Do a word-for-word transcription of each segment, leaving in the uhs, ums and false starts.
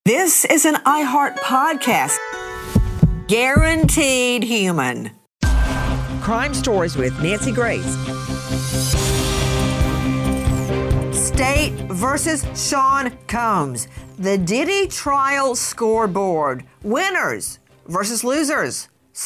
This is an iHeart podcast. Guaranteed human. Crime Stories with Nancy Grace. State versus Sean Combs. The Diddy trial scoreboard. Winners versus losers.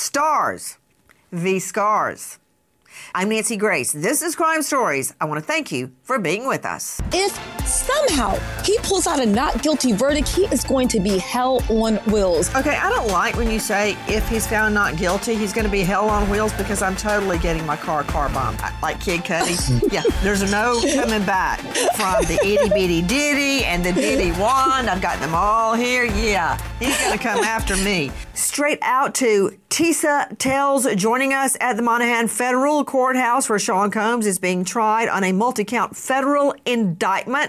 Stars v. scars. I'm Nancy Grace. This is Crime Stories. I want to thank you for being with us. If somehow he pulls out a not guilty verdict, he is going to be hell on wheels. Okay, I don't like when you say if he's found not guilty, he's going to be hell on wheels, because I'm totally getting my car car bombed. Like Kid Cudi. Yeah, there's no coming back from the itty bitty Diddy and the Diddy one. I've got them all here. Yeah, he's going to come after me. Straight out to Tisa Tells joining us at the Monaghan Federal Courthouse, where Sean Combs is being tried on a multi-count federal indictment.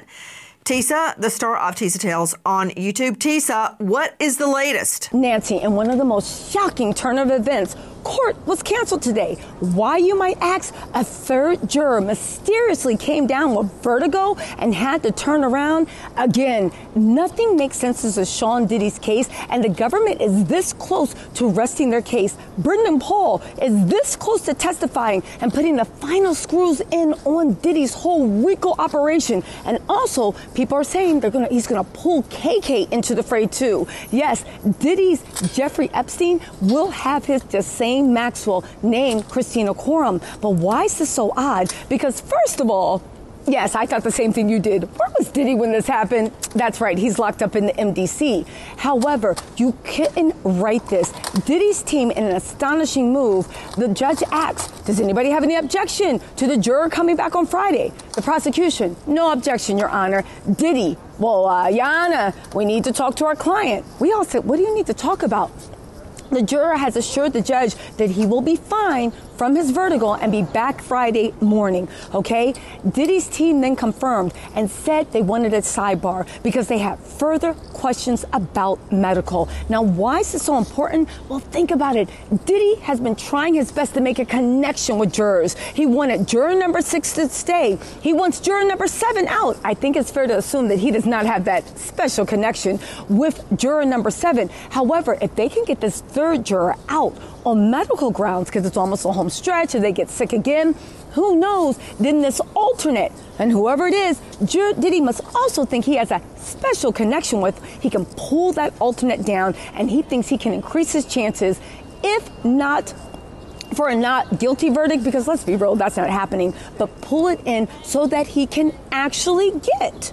Tisa, the star of Tisa Tells on YouTube. Tisa, what is the latest? Nancy, in one of the most shocking turn of events, court was canceled today. Why, you might ask? A third juror mysteriously came down with vertigo and had to turn around. Again, nothing makes sense as a Sean Diddy's case, and the government is this close to resting their case. Brendan Paul is this close to testifying and putting the final screws in on Diddy's whole RICO operation. And also, people are saying they're gonna he's gonna pull K K into the fray too. Yes, Diddy's Jeffrey Epstein will have his just same Maxwell named Christina Quorum. But why is this so odd? Because first of all, yes, I thought the same thing you did. Where was Diddy when this happened? That's right, he's locked up in the M D C. However, you couldn't write this. Diddy's team, in an astonishing move, the judge asks, does anybody have any objection to the juror coming back on Friday? The prosecution, no objection, Your Honor. Diddy, well, uh, Your Honor, we need to talk to our client. We all said, what do you need to talk about? The juror has assured the judge that he will be fine from his vertigo and be back Friday morning, okay? Diddy's team then confirmed and said they wanted a sidebar because they had further questions about medical. Now, why is this so important? Well, think about it. Diddy has been trying his best to make a connection with jurors. He wanted juror number six to stay. He wants juror number seven out. I think it's fair to assume that he does not have that special connection with juror number seven. However, if they can get this third juror out on medical grounds, because it's almost a home stretch, if they get sick again, who knows, then this alternate, and whoever it is, Diddy must also think he has a special connection with, he can pull that alternate down, and he thinks he can increase his chances, if not for a not guilty verdict, because let's be real, that's not happening, but pull it in so that he can actually get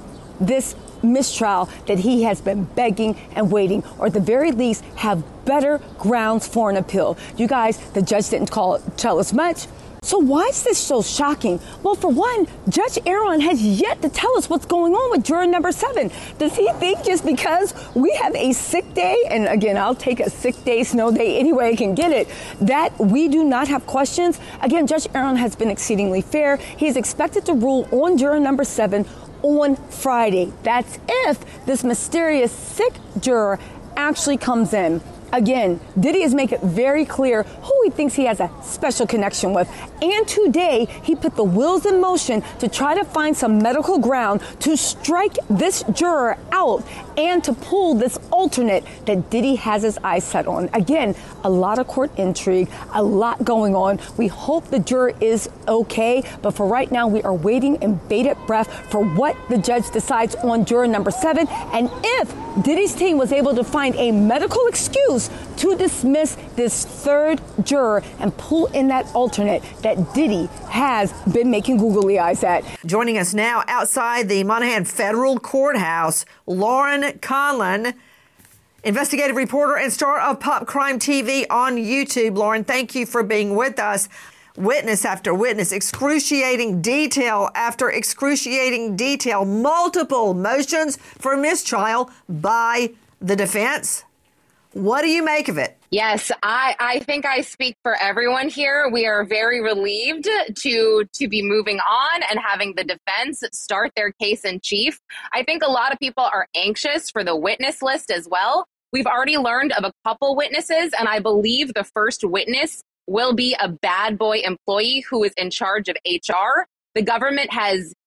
this mistrial that he has been begging and waiting, or at the very least have better grounds for an appeal. You guys, the judge didn't call it, tell us much. So why is this so shocking? Well, for one, Judge Aaron has yet to tell us what's going on with juror number seven. Does he think just because we have a sick day, and again, I'll take a sick day, snow day, any way I can get it, that we do not have questions? Again, Judge Aaron has been exceedingly fair. He's expected to rule on juror number seven on Friday. That's if this mysterious sick juror actually comes in. Again, Diddy has made it very clear who he thinks he has a special connection with. And today, he put the wheels in motion to try to find some medical ground to strike this juror out and to pull this alternate that Diddy has his eyes set on. Again, a lot of court intrigue, a lot going on. We hope the juror is okay, but for right now, we are waiting in bated breath for what the judge decides on juror number seven. And if Diddy's team was able to find a medical excuse to dismiss this third juror and pull in that alternate that Diddy has been making googly eyes at. Joining us now outside the Monaghan Federal Courthouse, Lauren Conlon, investigative reporter and star of Pop Crime T V on YouTube. Lauren, thank you for being with us. Witness after witness, excruciating detail after excruciating detail, multiple motions for mistrial by the defense. What do you make of it? Yes, I, I think I speak for everyone here. We are very relieved to to be moving on and having the defense start their case in chief. I think a lot of people are anxious for the witness list as well. We've already learned of a couple witnesses, and I believe the first witness will be a bad boy employee who is in charge of H R. The government has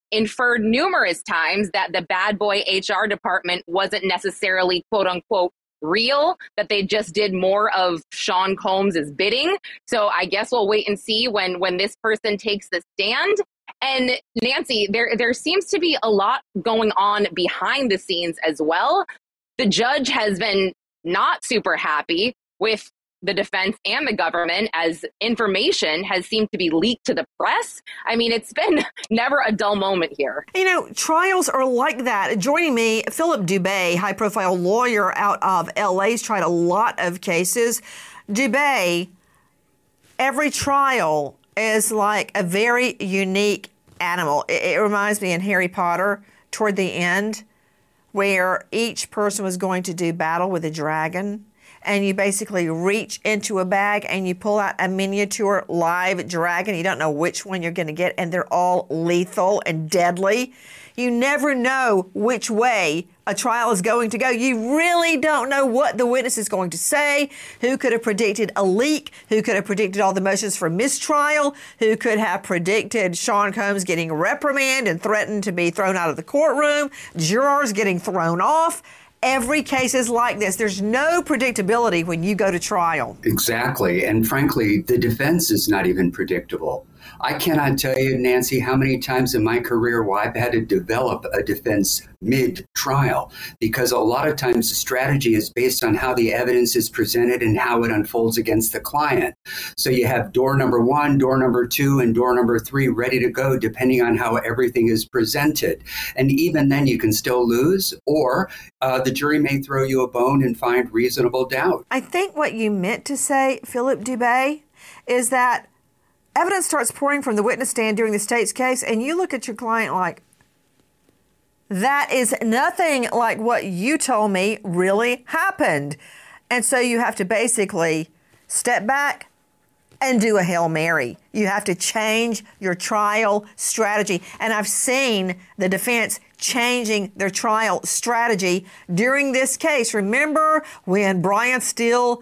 inferred numerous times that the bad boy H R department wasn't necessarily quote unquote real, that they just did more of Sean Combs's bidding. So I guess we'll wait and see when when this person takes the stand. And Nancy, there there seems to be a lot going on behind the scenes as well. The judge has been not super happy with the defense and the government as information has seemed to be leaked to the press. I mean, it's been never a dull moment here. You know, trials are like that. Joining me, Philip Dubé, high-profile lawyer out of L A, has tried a lot of cases. Dubé, every trial is like a very unique animal. It, it reminds me in Harry Potter, toward the end, where each person was going to do battle with a dragon. And you basically reach into a bag and you pull out a miniature live dragon. You don't know which one you're going to get, and they're all lethal and deadly. You never know which way a trial is going to go. You really don't know what the witness is going to say. Who could have predicted a leak? Who could have predicted all the motions for mistrial? Who could have predicted Sean Combs getting reprimanded and threatened to be thrown out of the courtroom? Jurors getting thrown off? Every case is like this. There's no predictability when you go to trial. Exactly. And frankly, the defense is not even predictable. I cannot tell you, Nancy, how many times in my career where I've had to develop a defense mid-trial, because a lot of times the strategy is based on how the evidence is presented and how it unfolds against the client. So you have door number one, door number two, and door number three ready to go, depending on how everything is presented. And even then you can still lose, or uh, the jury may throw you a bone and find reasonable doubt. I think what you meant to say, Philip Dubé, is that evidence starts pouring from the witness stand during the state's case, and you look at your client like, that is nothing like what you told me really happened. And so you have to basically step back and do a Hail Mary. You have to change your trial strategy. And I've seen the defense changing their trial strategy during this case. Remember when Brian Steele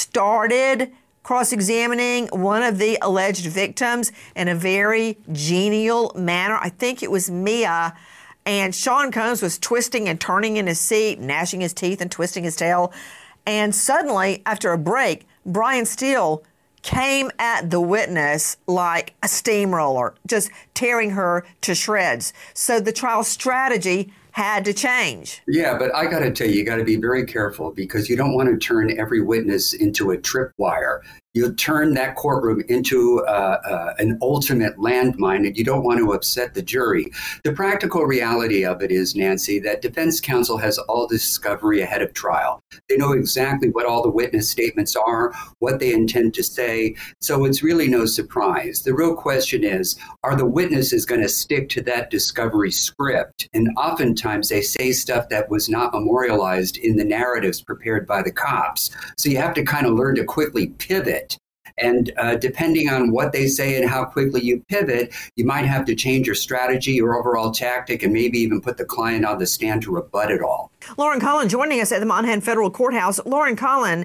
started cross-examining one of the alleged victims in a very genial manner? I think it was Mia. And Sean Combs was twisting and turning in his seat, gnashing his teeth and twisting his tail. And suddenly, after a break, Brian Steele came at the witness like a steamroller, just tearing her to shreds. So the trial strategy had to change. Yeah, but I got to tell you, you got to be very careful, because you don't want to turn every witness into a tripwire. You'll turn that courtroom into uh, uh, an ultimate landmine, and you don't want to upset the jury. The practical reality of it is, Nancy, that defense counsel has all discovery ahead of trial. They know exactly what all the witness statements are, what they intend to say, so it's really no surprise. The real question is, are the witnesses going to stick to that discovery script? And oftentimes they say stuff that was not memorialized in the narratives prepared by the cops. So you have to kind of learn to quickly pivot. And uh, depending on what they say and how quickly you pivot, you might have to change your strategy, your overall tactic, and maybe even put the client on the stand to rebut it all. Lauren Collin joining us at the Monahan Federal Courthouse. Lauren Collin,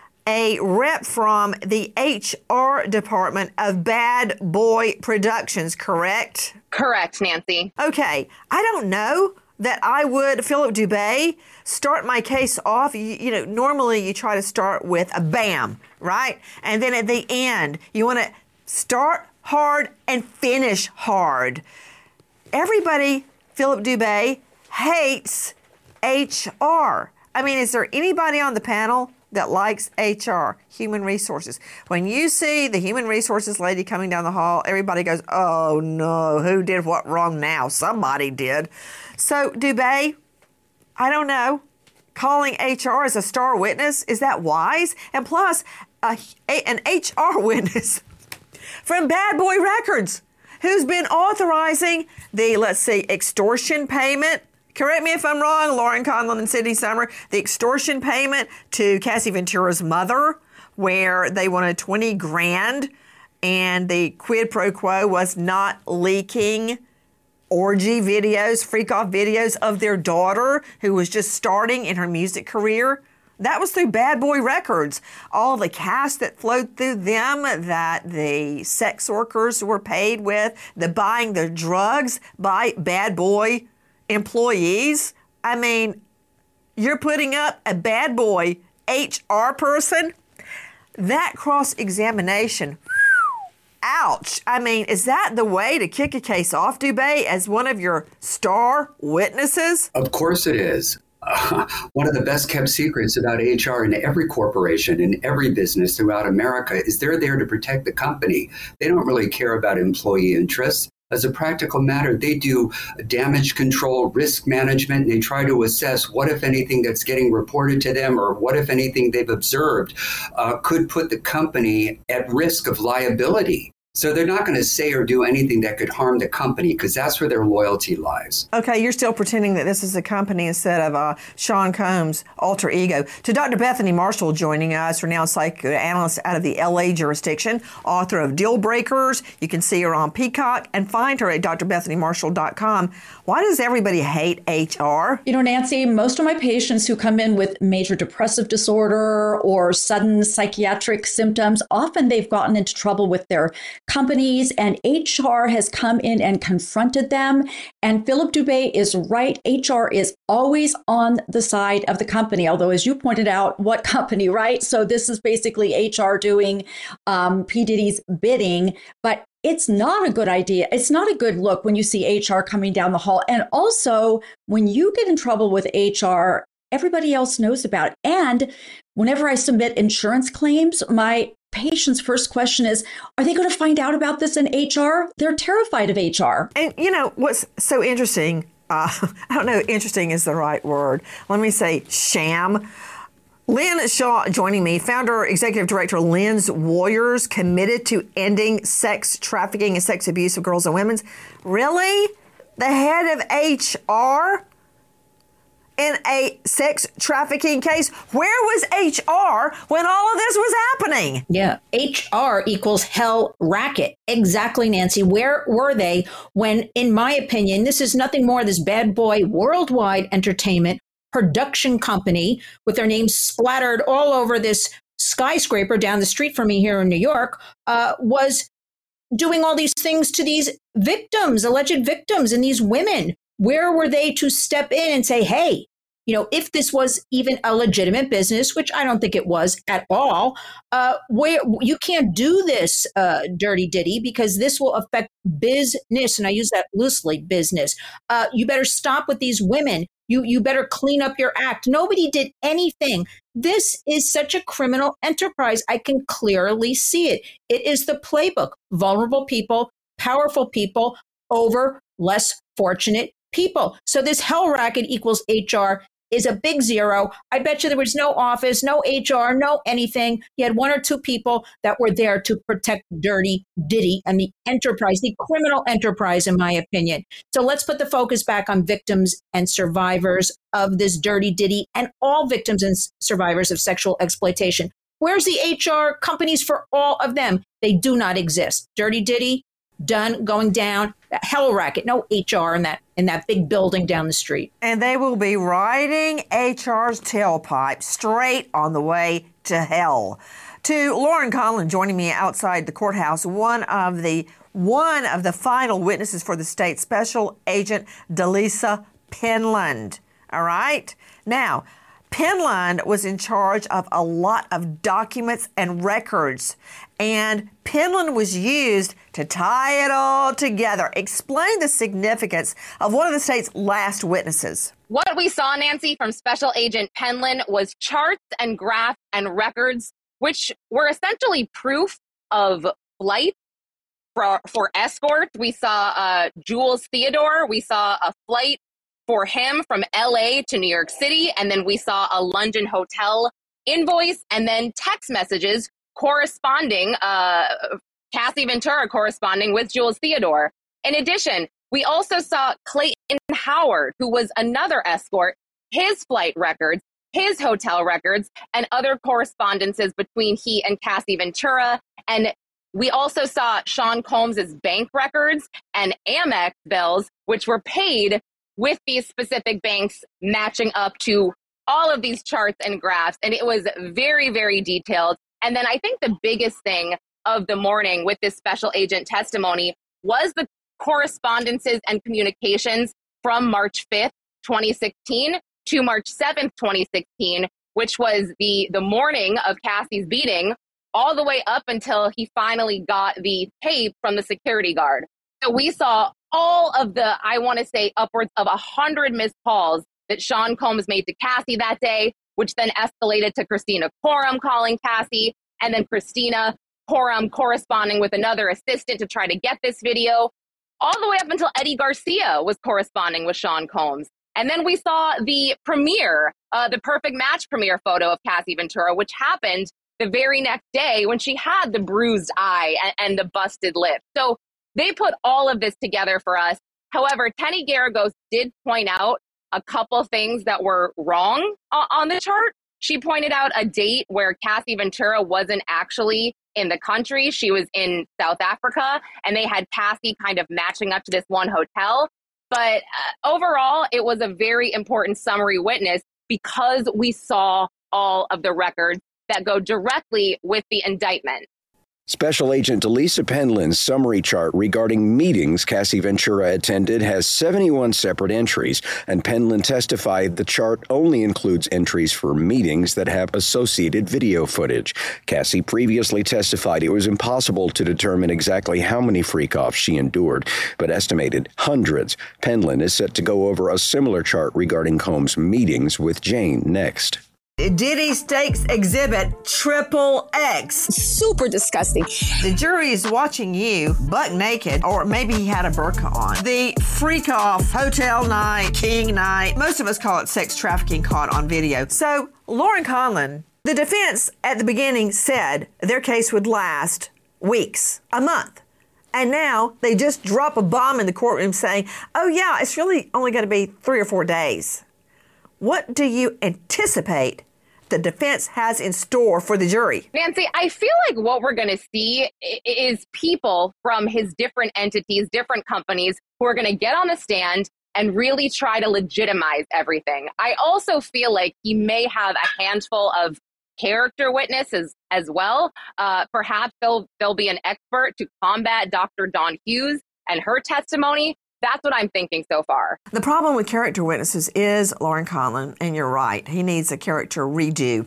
a rep from the H R department of Bad Boy Productions, correct? Correct, Nancy. Okay. I don't know that I would, Philip Dubé, start my case off. You, you know, normally you try to start with a bam, right? And then at the end, you want to start hard and finish hard. Everybody, Philip Dubé, hates H R. I mean, is there anybody on the panel that likes H R, human resources? When you see the human resources lady coming down the hall, everybody goes, oh no, who did what wrong now? Somebody did. So Dubé, I don't know, calling H R as a star witness, is that wise? And plus, a, a, an H R witness from Bad Boy Records, who's been authorizing the, let's see, extortion payment. Correct me if I'm wrong, Lauren Conlon and Sydney Summer, the extortion payment to Cassie Ventura's mother, where they wanted twenty grand, and the quid pro quo was not leaking orgy videos, freak off videos of their daughter, who was just starting in her music career. That was through Bad Boy Records. All the cash that flowed through them, that the sex workers were paid with, the buying the drugs by Bad Boy employees. I mean, you're putting up a Bad Boy H R person? That cross-examination, ouch. I mean, is that the way to kick a case off, Dubé, as one of your star witnesses? Of course it is. Uh, one of the best kept secrets about H R in every corporation, in every business throughout America, is they're there to protect the company. They don't really care about employee interests. As a practical matter, they do damage control, risk management, and they try to assess what, if anything, that's getting reported to them or what, if anything, they've observed uh, could put the company at risk of liability. So they're not going to say or do anything that could harm the company because that's where their loyalty lies. Okay, you're still pretending that this is a company instead of uh, Sean Combs' alter ego. To Doctor Bethany Marshall joining us, renowned psychoanalyst out of the L A jurisdiction, author of Deal Breakers. You can see her on Peacock and find her at d r bethany marshall dot com. Why does everybody hate H R? You know, Nancy, most of my patients who come in with major depressive disorder or sudden psychiatric symptoms, often they've gotten into trouble with their companies, and H R has come in and confronted them. And Philip Dubé is right. H R is always on the side of the company. Although, as you pointed out, what company, right? So this is basically H R doing um, P. Diddy's bidding. But it's not a good idea. It's not a good look when you see H R coming down the hall. And also, when you get in trouble with H R, everybody else knows about it. And whenever I submit insurance claims, my patient's first question is, are they going to find out about this in H R? They're terrified of H R. And you know, what's so interesting, uh, I don't know, interesting is the right word. Let me say sham. Lynn Shaw joining me, founder, executive director, Lynn's Warriors, committed to ending sex trafficking and sex abuse of girls and women. Really? The head of H R in a sex trafficking case? Where was H R when all of this was happening? Yeah, H R equals hell racket. Exactly, Nancy. Where were they when, in my opinion, this is nothing more this Bad Boy Worldwide Entertainment production company with their names splattered all over this skyscraper down the street from me here in New York, uh, was doing all these things to these victims, alleged victims, and these women. Where were they to step in and say, hey, you know, if this was even a legitimate business, which I don't think it was at all, uh, where you can't do this, uh, Dirty Diddy, because this will affect business. And I use that loosely, business. Uh, you better stop with these women. You you better clean up your act. Nobody did anything. This is such a criminal enterprise. I can clearly see it. It is the playbook. Vulnerable people, powerful people over less fortunate people. So this hell racket equals H R is a big zero. I bet you there was no office, no H R, no anything. You had one or two people that were there to protect Dirty Diddy and the enterprise, the criminal enterprise, in my opinion. So let's put the focus back on victims and survivors of this Dirty Diddy and all victims and survivors of sexual exploitation. Where's the H R companies for all of them? They do not exist. Dirty Diddy, done, going down. Hell racket, no H R in that in that big building down the street. And they will be riding H R's tailpipe straight on the way to hell. To Lauren Conlon joining me outside the courthouse, one of the one of the final witnesses for the state, Special Agent Delisa Penland. All right? Now, Penland was in charge of a lot of documents and records, and Penland was used to tie it all together. Explain the significance of one of the state's last witnesses. What we saw, Nancy, from Special Agent Penland was charts and graphs and records, which were essentially proof of flights for, for escorts. We saw uh, Jules Theodore. We saw a flight for him from L A to New York City. And then we saw a London hotel invoice and then text messages corresponding, uh, Cassie Ventura corresponding with Jules Theodore. In addition, we also saw Clayton Howard, who was another escort, his flight records, his hotel records, and other correspondences between he and Cassie Ventura. And we also saw Sean Combs' bank records and Amex bills, which were paid with these specific banks matching up to all of these charts and graphs, and it was very, very detailed. And then I think the biggest thing of the morning with this special agent testimony was the correspondences and communications from March fifth, twenty sixteen to March seventh, twenty sixteen, which was the, the morning of Cassie's beating, all the way up until he finally got the tape from the security guard. So we saw all of the, I want to say, upwards of one hundred missed calls that Sean Combs made to Cassie that day, which then escalated to Christina Coram calling Cassie, and then Christina Coram corresponding with another assistant to try to get this video, all the way up until Eddie Garcia was corresponding with Sean Combs. And then we saw the premiere, uh, the perfect match premiere photo of Cassie Ventura, which happened the very next day when she had the bruised eye and, and the busted lip. So they put all of this together for us. However, Tenny Garagos did point out a couple things that were wrong uh, on the chart. She pointed out a date where Cassie Ventura wasn't actually in the country. She was in South Africa, and they had Cassie kind of matching up to this one hotel. But uh, overall, it was a very important summary witness because we saw all of the records that go directly with the indictment. Special Agent Delisa Penland's summary chart regarding meetings Cassie Ventura attended has seventy-one separate entries, and Penland testified the chart only includes entries for meetings that have associated video footage. Cassie previously testified it was impossible to determine exactly how many freak-offs she endured, but estimated hundreds. Penland is set to go over a similar chart regarding Combs' meetings with Jane next. Diddy Stakes Exhibit Triple X. Super disgusting. The jury is watching you buck naked, or maybe he had a burqa on. The freak off hotel night, king night. Most of us call it sex trafficking caught on video. So, Lauren Conlon, the defense at the beginning said their case would last weeks, a month. And now they just drop a bomb in the courtroom saying, oh yeah, it's really only going to be three or four days. What do you anticipate the defense has in store for the jury? Nancy, I feel like what we're going to see is people from his different entities, different companies, who are going to get on the stand and really try to legitimize everything. I also feel like he may have a handful of character witnesses as well. Uh, perhaps there'll, there'll be an expert to combat Doctor Dawn Hughes and her testimony. That's what I'm thinking so far. The problem with character witnesses is, Lauren Conlon, and you're right, he needs a character redo.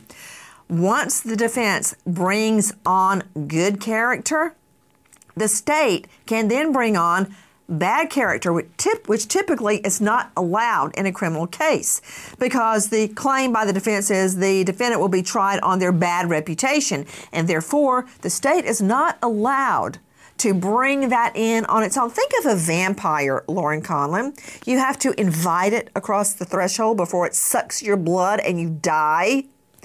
Once the defense brings on good character, the state can then bring on bad character, which, tip, which typically is not allowed in a criminal case, because the claim by the defense is the defendant will be tried on their bad reputation, and therefore the state is not allowed to bring that in on its own. Think of a vampire, Lauren Conlon. You have to invite it across the threshold before it sucks your blood and you die.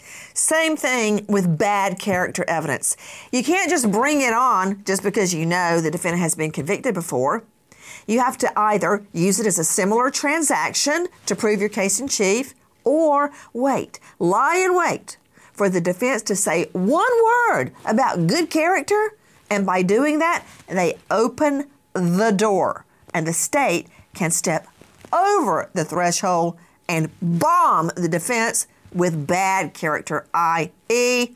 Same thing with bad character evidence. You can't just bring it on just because you know the defendant has been convicted before. You have to either use it as a similar transaction to prove your case in chief, or wait, lie in wait for the defense to say one word about good character. And by doing that, they open the door, and the state can step over the threshold and bomb the defense with bad character, that is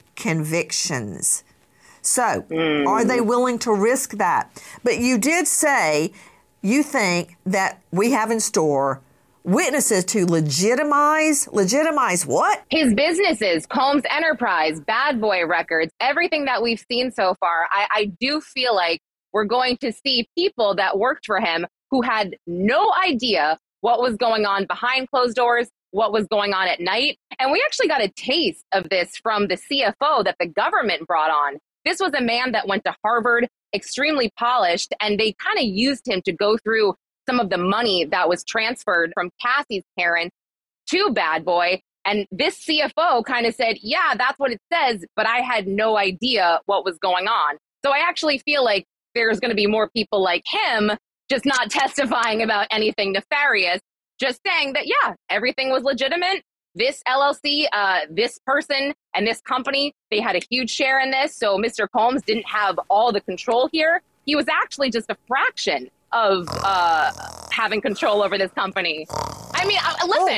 convictions. So, mm. are they willing to risk that? But you did say you think that we have in store witnesses to legitimize, legitimize what? His businesses, Combs Enterprise, Bad Boy Records, everything that we've seen so far. I, I do feel like we're going to see people that worked for him who had no idea what was going on behind closed doors, what was going on at night. And we actually got a taste of this from the C F O that the government brought on. This was a man that went to Harvard, extremely polished, and they kind of used him to go through some of the money that was transferred from Cassie's parents to Bad Boy. And this C F O kind of said, yeah, that's what it says, but I had no idea what was going on. So I actually feel like there's going to be more people like him, just not testifying about anything nefarious, just saying that, yeah, everything was legitimate. This L L C, uh, this person and this company, they had a huge share in this. So Mister Combs didn't have all the control here. He was actually just a fraction of uh, having control over this company. I mean, uh, listen,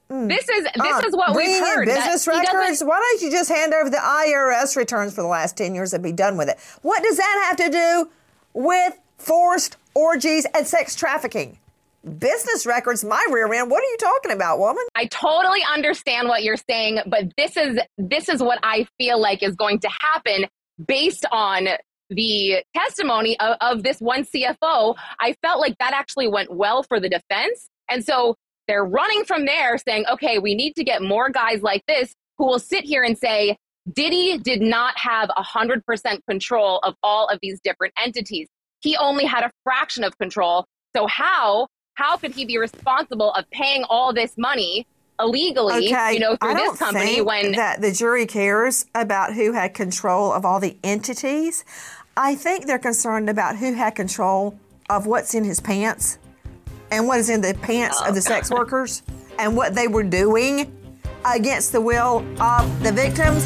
This is this Uh, is what we've bringing in heard. that business he doesn't- records? Why don't you just hand over the I R S returns for the last ten years and be done with it? What does that have to do with forced orgies and sex trafficking? Business records, my rear end. What are you talking about, woman? I totally understand what you're saying, but this is this is what I feel like is going to happen based on the testimony of, of this one C F O. I felt like that actually went well for the defense. And so they're running from there saying, okay, we need to get more guys like this who will sit here and say, Diddy did not have one hundred percent control of all of these different entities. He only had a fraction of control. So how how could he be responsible of paying all this money illegally, Okay, you know, through I this don't company think when that the jury cares about who had control of all the entities. I think they're concerned about who had control of what's in his pants and what is in the pants Oh, of the sex workers and what they were doing against the will of the victims.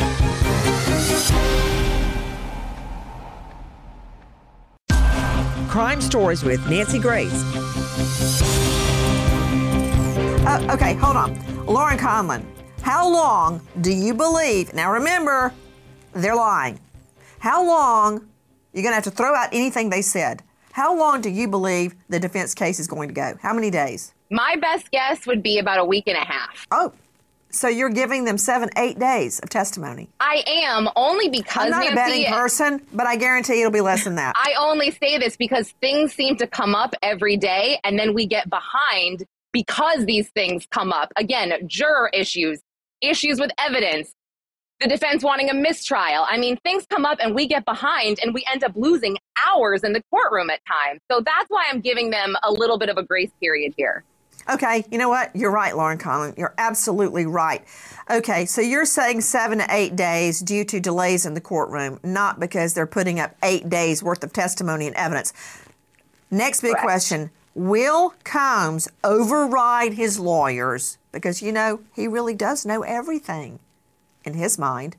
Crime Stories with Nancy Grace. Uh, okay, hold on. Lauren Conlon, how long do you believe? Now remember, they're lying. How long, you're going to have to throw out anything they said. How long do you believe the defense case is going to go? How many days? my best guess would be about a week and a half. Oh, so you're giving them seven, eight days of testimony. I am, only because, I'm not Nancy, a betting person, but I guarantee it'll be less than that. I only say this because things seem to come up every day, and then we get behind because these things come up. Again, juror issues, issues with evidence, the defense wanting a mistrial. I mean, things come up and we get behind and we end up losing hours in the courtroom at times. So that's why I'm giving them a little bit of a grace period here. Okay, you know what? You're right, Lauren Conlon. You're absolutely right. Okay, so you're saying seven to eight days due to delays in the courtroom, not because they're putting up eight days worth of testimony and evidence. Next big Correct. question. Will Combs override his lawyers? Because, you know, he really does know everything in his mind,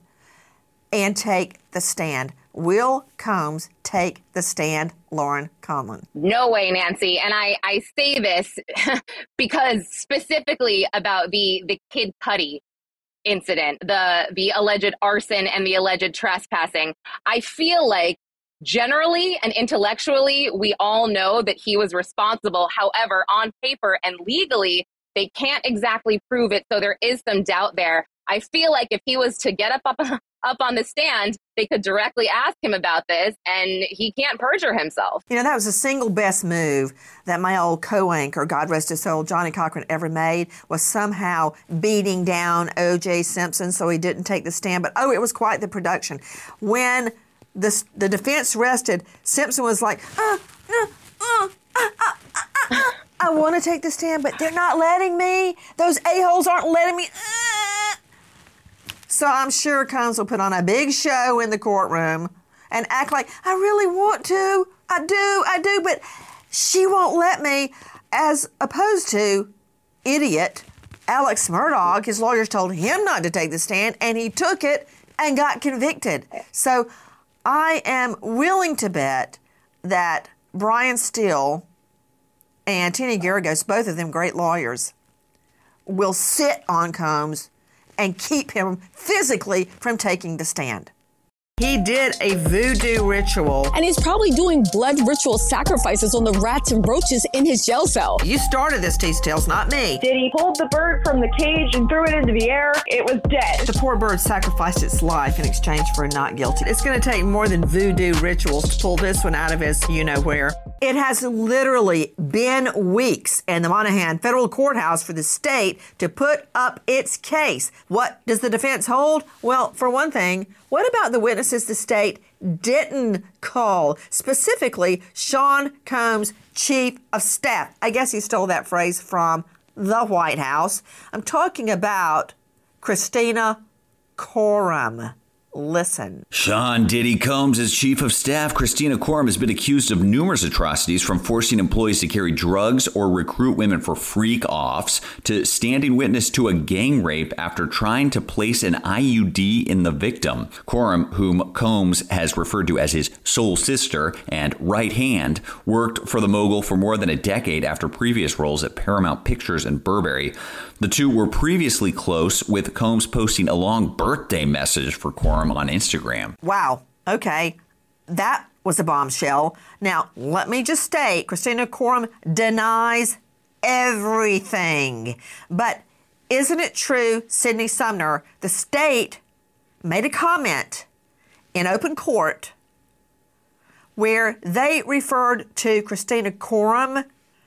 and take the stand. Will Combs take the stand, Lauren Conlon? No way, Nancy. And I, I say this because specifically about the, the Kid Cudi incident, the, the alleged arson and the alleged trespassing. I feel like generally and intellectually, we all know that he was responsible. However, on paper and legally, they can't exactly prove it. So there is some doubt there. I feel like if he was to get up, up up on the stand, they could directly ask him about this, and he can't perjure himself. You know, that was the single best move that my old co-anchor, God rest his soul, Johnny Cochran, ever made, was somehow beating down O J Simpson so he didn't take the stand. But, oh, it was quite the production. When the, the defense rested, Simpson was like, uh, uh, uh, uh, uh, uh, uh. I want to take the stand, but they're not letting me. Those a-holes aren't letting me. Uh. So I'm sure Combs will put on a big show in the courtroom and act like, I really want to. I do, I do, but she won't let me. As opposed to idiot Alex Murdaugh, his lawyers told him not to take the stand, and he took it and got convicted. So I am willing to bet that Brian Steele and Tini Garagos, both of them great lawyers, will sit on Combs and keep him physically from taking the stand. He did a voodoo ritual. And he's probably doing blood ritual sacrifices on the rats and roaches in his jail cell. You started this, T-Tails, not me. Did he pull the bird from the cage and threw it into the air? It was dead. The poor bird sacrificed its life in exchange for a not guilty. It's going to take more than voodoo rituals to pull this one out of his you-know-where. It has literally been weeks in the Monaghan federal courthouse for the state to put up its case. What does the defense hold? Well, for one thing, what about the witnesses the state didn't call? Specifically, Sean Combs' chief of staff. I guess he stole that phrase from the White House. I'm talking about Christina Coram. Listen. Sean Diddy Combs' chief of staff, Christina Korum, has been accused of numerous atrocities, from forcing employees to carry drugs or recruit women for freak-offs to standing witness to a gang rape after trying to place an I U D in the victim. Korum, whom Combs has referred to as his soul sister and right hand, worked for the mogul for more than a decade after previous roles at Paramount Pictures and Burberry. The two were previously close, with Combs posting a long birthday message for Korum on Instagram. Wow. Okay. That was a bombshell. Now, let me just state, Christina Korum denies everything. But isn't it true, Sydney Sumner, the state made a comment in open court where they referred to Christina Korum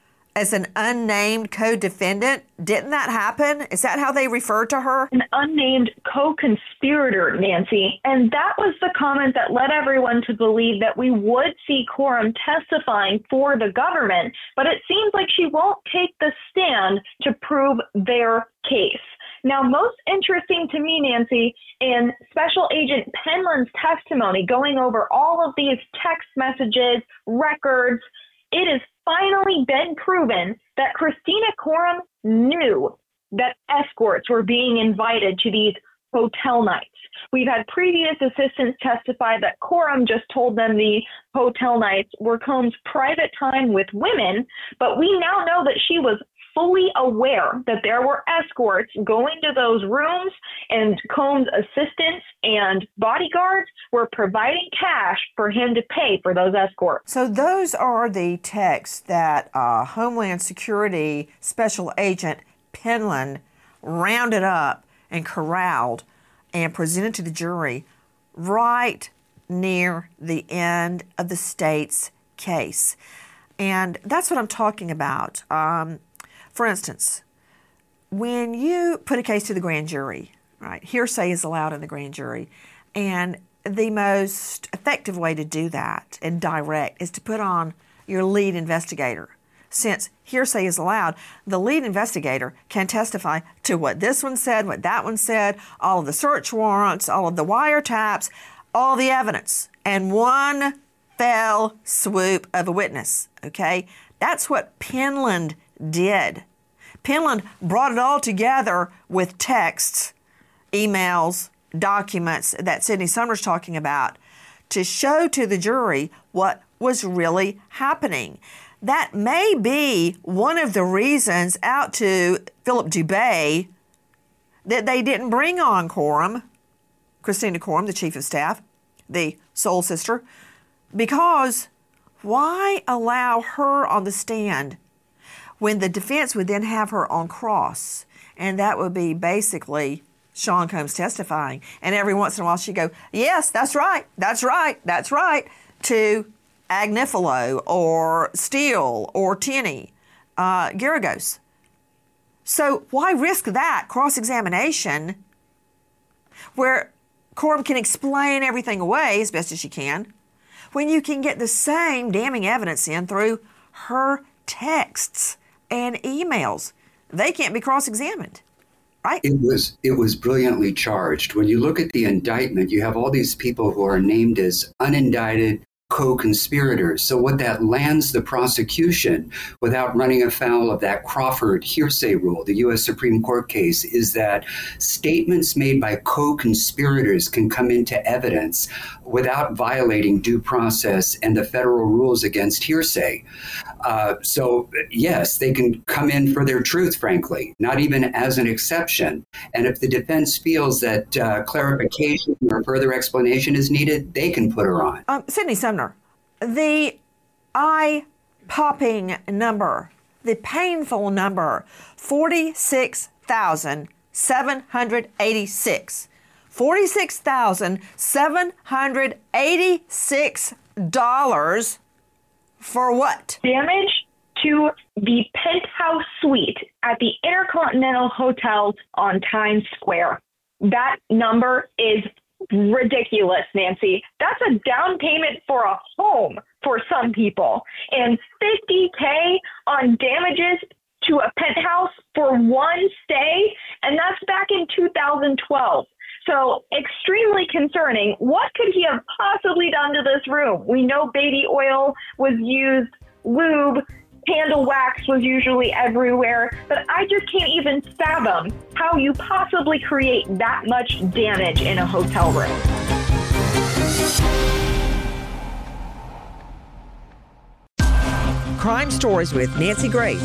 as an unnamed co-defendant? Didn't that happen? Is that how they referred to her? An unnamed co-conspirator, Nancy. And that was the comment that led everyone to believe that we would see Korum testifying for the government. But it seems like she won't take the stand to prove their case. Now, most interesting to me, Nancy, in Special Agent Penland's testimony, going over all of these text messages, records, it has finally been proven that Christina Korum knew that escorts were being invited to these hotel nights. We've had previous assistants testify that Korum just told them the hotel nights were Combs' private time with women, but we now know that she was fully aware that there were escorts going to those rooms, and Combs' assistants and bodyguards were providing cash for him to pay for those escorts. So those are the texts that uh, Homeland Security Special Agent Penland rounded up and corralled and presented to the jury right near the end of the state's case. And that's what I'm talking about. Um, For instance, when you put a case to the grand jury, right, hearsay is allowed in the grand jury, and the most effective way to do that and direct is to put on your lead investigator. Since hearsay is allowed, the lead investigator can testify to what this one said, what that one said, all of the search warrants, all of the wiretaps, all the evidence, and one fell swoop of a witness, okay? That's what Penland did. Penland brought it all together with texts, emails, documents that Sydney Sumner's talking about to show to the jury what was really happening. That may be one of the reasons out to Philip Dubé that they didn't bring on Korum, Christina Korum, the chief of staff, the soul sister, because why allow her on the stand when the defense would then have her on cross? And that would be basically Sean Combs testifying. And every once in a while she'd go, yes, that's right, that's right, that's right, to Agnifilo or Steele or Tierney, uh, Garagos. So why risk that cross-examination where Korum can explain everything away as best as she can when you can get the same damning evidence in through her texts and emails? They can't be cross-examined, right? It was it was brilliantly charged. When you look at the indictment, you have all these people who are named as unindicted co-conspirators. So what that lands the prosecution without running afoul of that Crawford hearsay rule, the U S Supreme Court case, is that statements made by co-conspirators can come into evidence without violating due process and the federal rules against hearsay. Uh, so yes, they can come in for their truth, frankly, not even as an exception. And if the defense feels that uh, clarification or further explanation is needed, they can put her on. Um, Sydney Sumner, the eye-popping number, the painful number, forty-six thousand seven hundred eighty-six. forty-six thousand seven hundred eighty-six dollars for what? Damage to the penthouse suite at the Intercontinental Hotel on Times Square. That number is ridiculous, Nancy. That's a down payment for a home for some people. And fifty K on damages to a penthouse for one stay, and that's back in two thousand twelve. So extremely concerning. What could he have possibly done to this room? We know baby oil was used, lube, candle wax was usually everywhere, but I just can't even fathom how you possibly create that much damage in a hotel room. Crime Stories with Nancy Grace.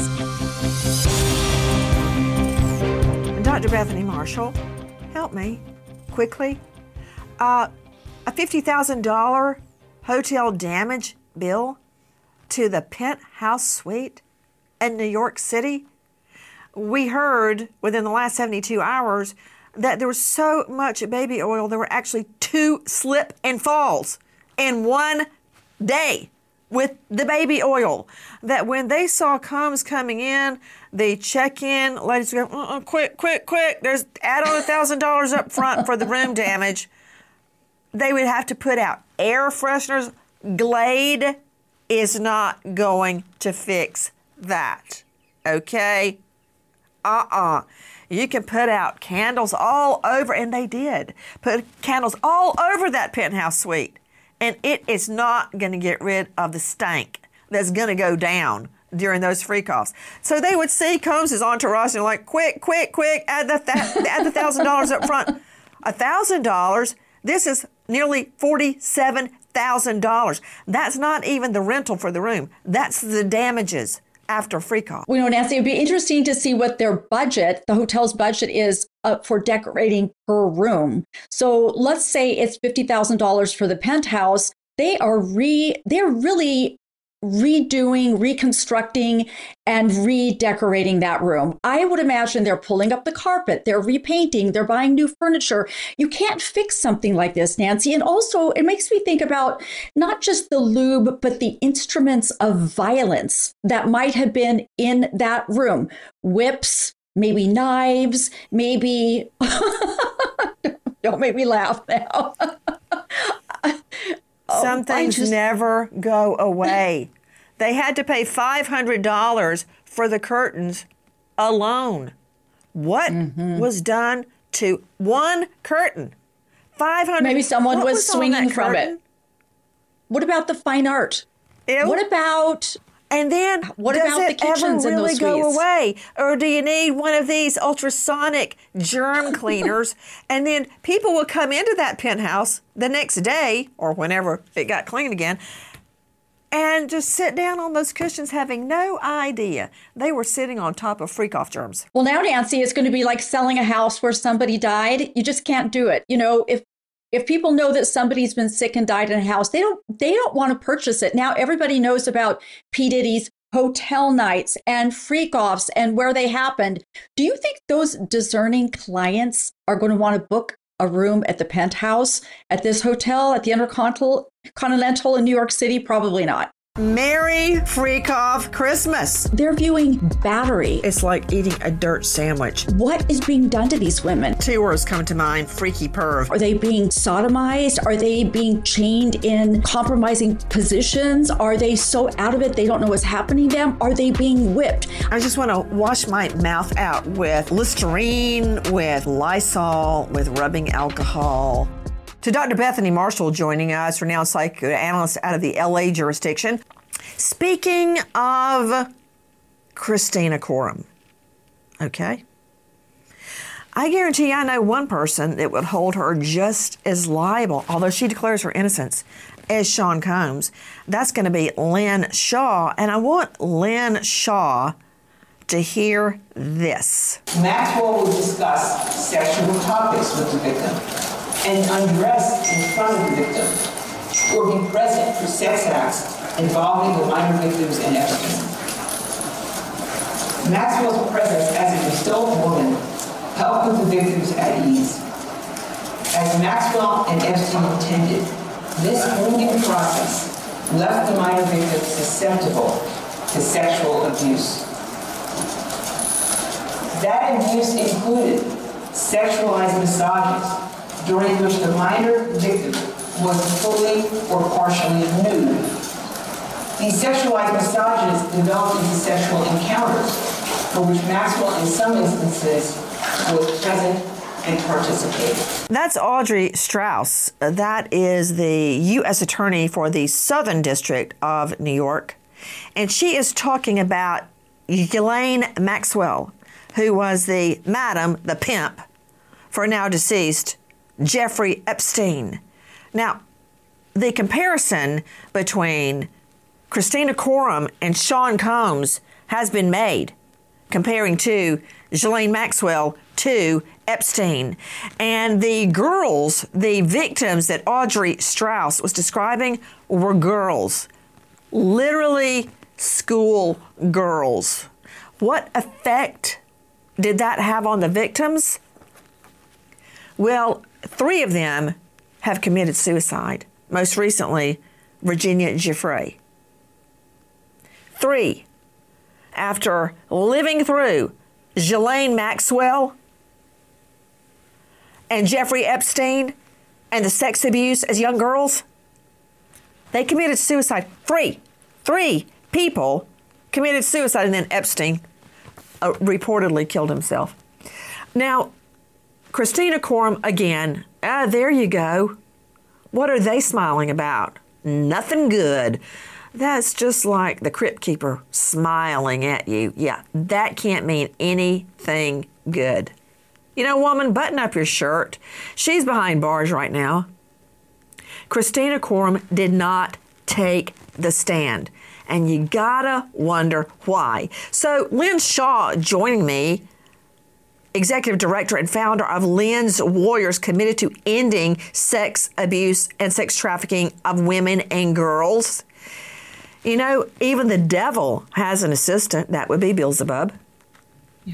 And Doctor Bethany Marshall, help me quickly. Uh, a fifty thousand dollars hotel damage bill to the penthouse suite in New York City. We heard within the last seventy-two hours that there was so much baby oil, there were actually two slip and falls in one day with the baby oil, that when they saw Combs coming in, the check-in ladies go, uh-uh, quick, quick, quick, there's add on a thousand dollars up front for the room damage. They would have to put out air fresheners. Glade is not going to fix that, okay? Uh-uh. You can put out candles all over, and they did, put candles all over that penthouse suite. And it is not going to get rid of the stank that's going to go down during those freak-offs. So they would see Combs' entourage and like, quick, quick, quick, add the th- add the one thousand dollars up front. one thousand dollars, this is nearly forty-seven thousand dollars. That's not even the rental for the room. That's the damages after freak-off. Well, you know, Nancy, it'd be interesting to see what their budget, the hotel's budget is uh, for decorating per room. So let's say it's fifty thousand dollars for the penthouse. They are re, they're really redoing, reconstructing, and redecorating that room. I would imagine they're pulling up the carpet, they're repainting, they're buying new furniture. You can't fix something like this, Nancy. And also, it makes me think about not just the lube, but the instruments of violence that might have been in that room. Whips, maybe knives, maybe... Don't make me laugh now. Some things just... never go away. They had to pay five hundred dollars for the curtains alone. What mm-hmm. was done to one curtain? five hundred dollars. Maybe someone was, was swinging from it. What about the fine art? Ew. What about... And then, what does about it the kitchens ever really in those go suites? away? Or do you need one of these ultrasonic germ cleaners? And then people will come into that penthouse the next day, or whenever it got cleaned again, and just sit down on those cushions having no idea they were sitting on top of freak-off germs. Well, now, Nancy, it's going to be like selling a house where somebody died. You just can't do it. You know, if If people know that somebody's been sick and died in a house, they don't they don't want to purchase it. Now everybody knows about P. Diddy's hotel nights and freak-offs and where they happened. Do you think those discerning clients are going to want to book a room at the Penthouse, at this hotel, at the Intercontinental Continental in New York City? Probably not. Merry Freak-Off Christmas. They're viewing Battery. It's like eating a dirt sandwich. What is being done to these women? Two words come to mind: freaky perv. Are they being sodomized? Are they being chained in compromising positions? Are they so out of it they don't know what's happening to them? Are they being whipped? I just want to wash my mouth out with Listerine, with Lysol, with rubbing alcohol. To Doctor Bethany Marshall joining us, renowned psychoanalyst out of the L A jurisdiction. Speaking of Christina Coram, okay? I guarantee I know one person that would hold her just as liable, although she declares her innocence, as Sean Combs. That's going to be Lynn Shaw, and I want Lynn Shaw to hear this. Maxwell will discuss sexual topics with the victim and undress in front of the victim, or be present for sex acts involving the minor victims and Epstein. Maxwell's presence as a restored woman helped put the victims at ease. As Maxwell and Epstein intended, this wounding process left the minor victims susceptible to sexual abuse. That abuse included sexualized massages, during which the minor victim was fully or partially nude. These sexualized massages developed into sexual encounters, for which Maxwell, in some instances, was present and participated. That's Audrey Strauss. That is the U S Attorney for the Southern District of New York. And she is talking about Ghislaine Maxwell, who was the madam, the pimp, for now deceased Jeffrey Epstein. Now, the comparison between Christina Coram and Sean Combs has been made, comparing to Ghislaine Maxwell to Epstein. And the girls, the victims that Audrey Strauss was describing were girls, literally school girls. What effect did that have on the victims? Well, three of them have committed suicide. Most recently, Virginia Giuffre. Three, after living through Ghislaine Maxwell and Jeffrey Epstein and the sex abuse as young girls, they committed suicide. Three, three people committed suicide, and then Epstein uh, reportedly killed himself. Now, Christina Coram, again, ah, there you go. What are they smiling about? Nothing good. That's just like the crypt keeper smiling at you. Yeah, that can't mean anything good. You know, woman, button up your shirt. She's behind bars right now. Christina Coram did not take the stand, and you gotta wonder why. So Lynn Shaw joining me, Executive Director and founder of Lynn's Warriors, committed to ending sex abuse and sex trafficking of women and girls. You know, even the devil has an assistant. That would be Beelzebub. Yeah.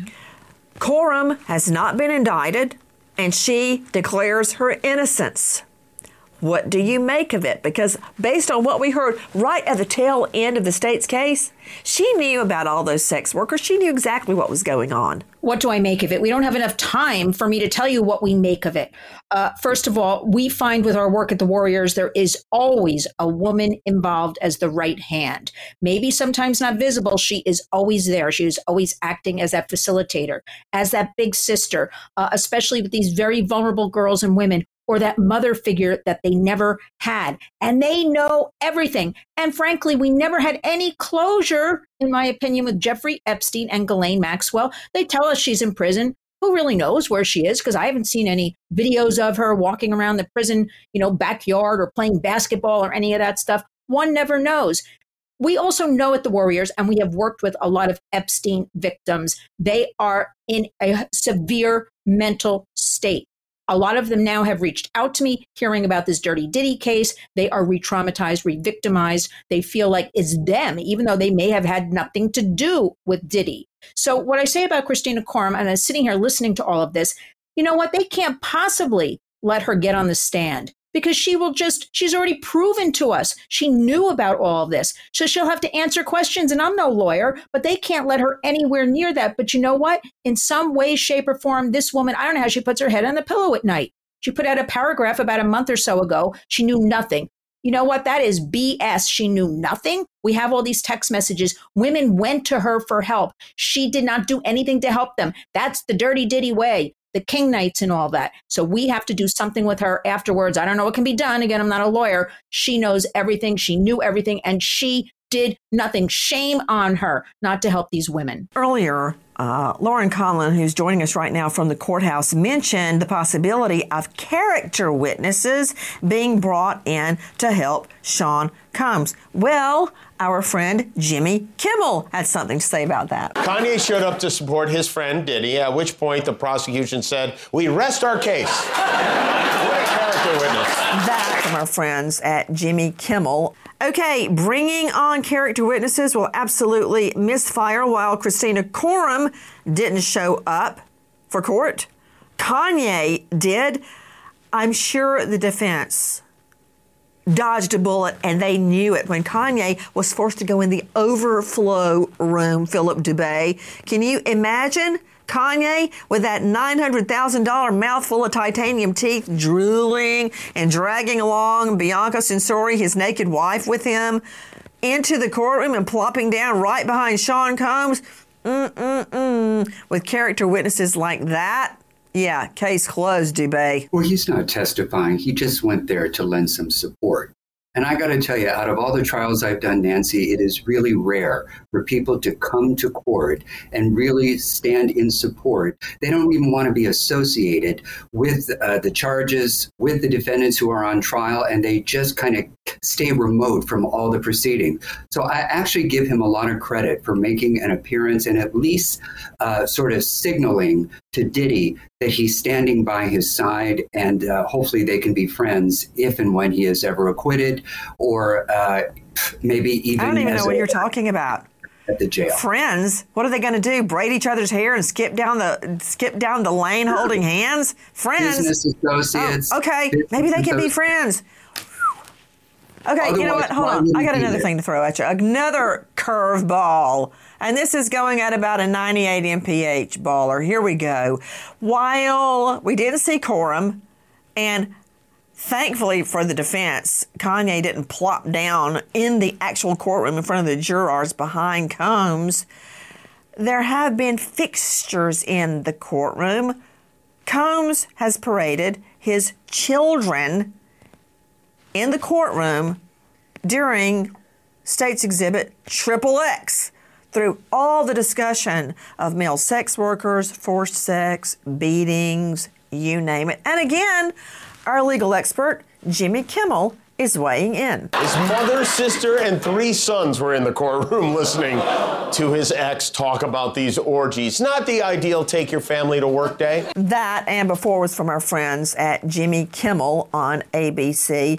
Coram has not been indicted, and she declares her innocence. What do you make of it? Because based on what we heard right at the tail end of the state's case, she knew about all those sex workers. She knew exactly what was going on. What do I make of it? We don't have enough time for me to tell you what we make of it. Uh, first of all, we find with our work at the Warriors, there is always a woman involved as the right hand. Maybe sometimes not visible. She is always there. She is always acting as that facilitator, as that big sister, uh, especially with these very vulnerable girls and women, or that mother figure that they never had. And they know everything. And frankly, we never had any closure, in my opinion, with Jeffrey Epstein and Ghislaine Maxwell. They tell us she's in prison. Who really knows where she is? Because I haven't seen any videos of her walking around the prison, you know, backyard or playing basketball or any of that stuff. One never knows. We also know at the Warriors, and we have worked with a lot of Epstein victims, they are in a severe mental state. A lot of them now have reached out to me, hearing about this Dirty Diddy case. They are re-traumatized, re-victimized. They feel like it's them, even though they may have had nothing to do with Diddy. So what I say about Christina Coram, and I'm sitting here listening to all of this, you know what? They can't possibly let her get on the stand, because she will just, she's already proven to us she knew about all of this. So she'll have to answer questions, and I'm no lawyer, but they can't let her anywhere near that. But you know what? In some way, shape, or form, this woman, I don't know how she puts her head on the pillow at night. She put out a paragraph about a month or so ago. She knew nothing. You know what? That is B S. She knew nothing. We have all these text messages. Women went to her for help. She did not do anything to help them. That's the Dirty Diddy way. The King Knights and all that. So we have to do something with her afterwards. I don't know what can be done. Again, I'm not a lawyer. She knows everything. She knew everything, and she did nothing. Shame on her not to help these women. Earlier, uh, Lauren Conlon, who's joining us right now from the courthouse, mentioned the possibility of character witnesses being brought in to help Sean Combs. Well, our friend Jimmy Kimmel had something to say about that. Kanye showed up to support his friend Diddy, at which point the prosecution said, "We rest our case." What a character witness. That from our friends at Jimmy Kimmel. Okay, bringing on character witnesses will absolutely misfire. While Christina Coram didn't show up for court, Kanye did. I'm sure the defense dodged a bullet, and they knew it when Kanye was forced to go in the overflow room, Philip Dubé. Can you imagine Kanye with that nine hundred thousand dollars mouthful of titanium teeth, drooling and dragging along Bianca Censori, his naked wife, with him into the courtroom and plopping down right behind Sean Combs? Mm-mm-mm. With character witnesses like that, Yeah, case closed, Dubé. Well, he's not testifying. He just went there to lend some support. And I got to tell you, out of all the trials I've done, Nancy, it is really rare for people to come to court and really stand in support. They don't even want to be associated with uh, the charges, with the defendants who are on trial, and they just kind of stay remote from all the proceedings. So I actually give him a lot of credit for making an appearance and at least uh, sort of signaling to Diddy that he's standing by his side, and uh, hopefully they can be friends if and when he is ever acquitted, or uh, maybe even. I don't even as know what a, you're talking about. At the jail. Friends? What are they going to do? Braid each other's hair and skip down the skip down the lane holding hands? Friends? Business associates. Oh, okay, business maybe they can be associates. friends. Okay, Otherwise, you know what? Hold why on. would I he got be another there? thing to throw at you. Another curveball. And this is going at about a ninety-eight M P H baller. Here we go. While we didn't see Coram, and thankfully for the defense, Kanye didn't plop down in the actual courtroom in front of the jurors behind Combs, there have been fixtures in the courtroom. Combs has paraded his children in the courtroom during State's Exhibit Triple X through all the discussion of male sex workers, forced sex, beatings, you name it. And again, our legal expert, Jimmy Kimmel, is weighing in. His mother, sister, and three sons were in the courtroom listening to his ex talk about these orgies. Not the ideal take your family to work day. That and before was from our friends at Jimmy Kimmel on A B C.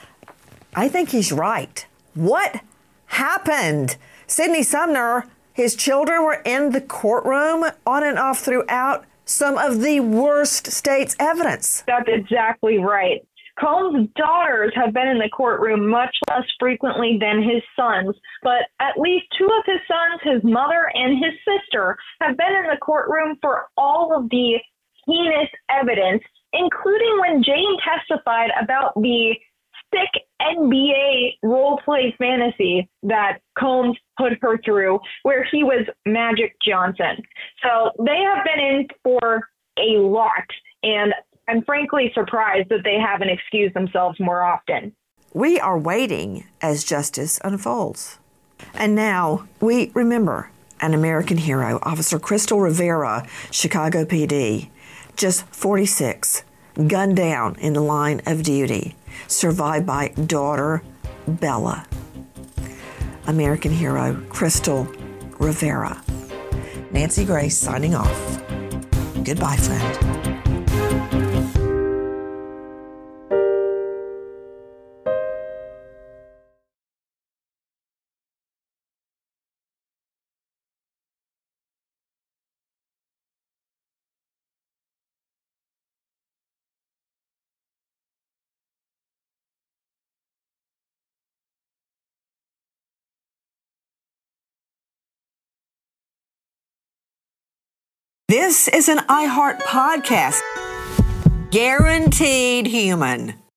I think he's right. What happened? Sidney Sumner, his children were in the courtroom on and off throughout some of the worst state's evidence. That's exactly right. Combs' daughters have been in the courtroom much less frequently than his sons, but at least two of his sons, his mother and his sister, have been in the courtroom for all of the heinous evidence, including when Jane testified about the sick N B A role-play fantasy that Combs put her through, where he was Magic Johnson. So they have been in for a lot, and I'm frankly surprised that they haven't excused themselves more often. We are waiting as justice unfolds. And now we remember an American hero, Officer Crystal Rivera, Chicago P D, just forty-six, gunned down in the line of duty, survived by daughter Bella. American hero Crystal Rivera. Nancy Grace signing off. Goodbye, friend. This is an iHeart podcast. Guaranteed human.